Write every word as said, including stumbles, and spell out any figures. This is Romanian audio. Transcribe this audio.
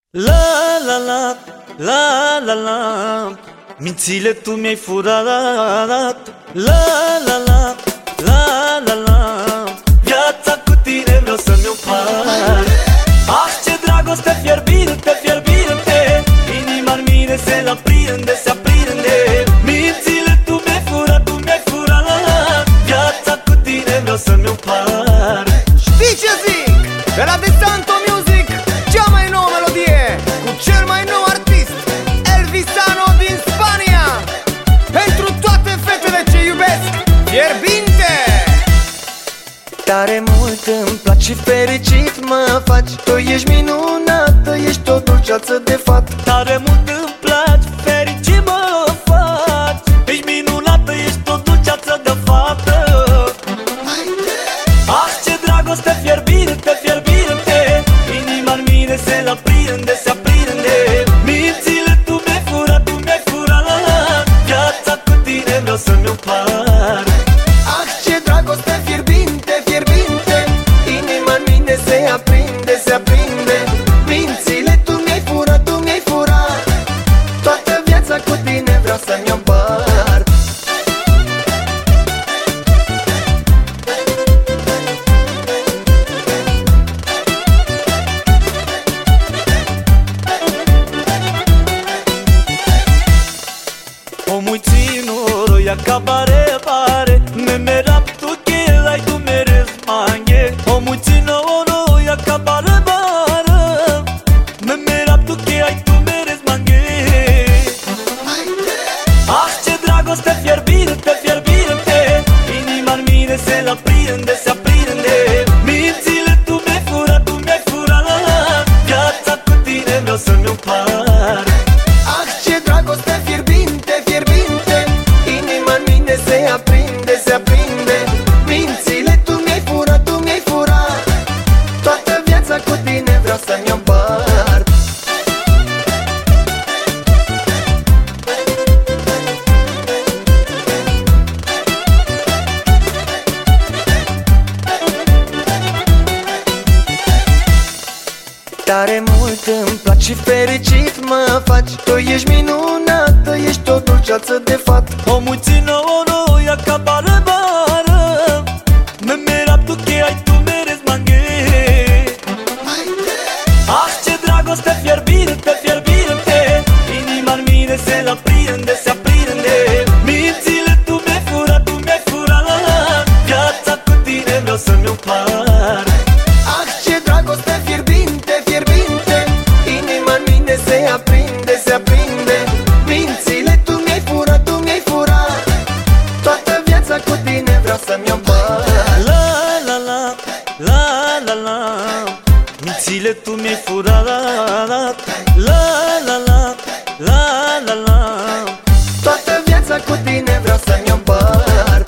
La la la, la la la, mințile tu mi-ai furat. La la la, la la la, viața cu tine vreau să-mi împart. Ah, ce dragoste fierbinte, fierbinte, inima-n mine se aprinde, se aprinde. Mințile tu mi-ai furat, tu mi-ai furat, viața cu tine vreau să-mi împart. Știi ce zic? De la Desanto Music, cea mai nouă melodie, cu cel mai nou artist, Elvisano din Spania. Pentru toate fetele ce iubesc fierbinte. Tare mult îmi place, fericit mă faci. Tu ești minunată, ești o dulceață de fat. Tare mult îmi place, fericit mă faci. Ești minunată, ești o dulceață de fată. Ah, ce dragoste fierbinte, fierbinte, inima-n mine se aprinde, se aprinde. Mințile tu mi-ai furat, tu mi-ai furat, viața cu tine vreau să-mi împart. Ah, ce dragoste fierbinte, fierbinte, inima-n mine se aprinde, se aprinde. Mințile tu mi-ai furat, tu mi-ai furat, toată viața cu tine vreau să-mi împart. Ho muy tino ya acabare pare me merap tu que lai tu meres mange. Ho muy tino no ya acabare pare me merap tu que ai tu meres mange. Ah, ce dragoste fierbinte, fierbinte, inima-n mine se aprinde, se aprinde. Mințile tu mi-ai furat, tu mi-ai furat, viața cu tine vreau să-mi împart. Ah, ce dragoste fierbinte, fierbinte, inima-n mine se aprinde, se aprinde. Mințile tu mi-ai furat, tu mi-ai furat, toată viața cu tine vreau să-mi împart. Tare mult îmi place, fericit mă faci. Tu ești minunată, ești o dulceață de fat. Ho muy tino no ya acabare pare me merap tu que ai tu meres mange. Ah, ce dragoste fierbinte, fierbinte, inima-n mine se aprinde, se aprinde. Mințile tu mi-ai furat, tu mi-ai furat, viața cu tine vreau să-mi împart. Ah, ce dragoste fierbinte, fierbinte, inima-n mine se aprinde, se aprinde. Mințile tu mi-ai furat, tu mi-ai furat, toată viața cu tine vreau să-mi împart. La la la, la la la, mințile tu mi-ai furat. La la la, la la la, toată viața cu tine vreau să-mi împart.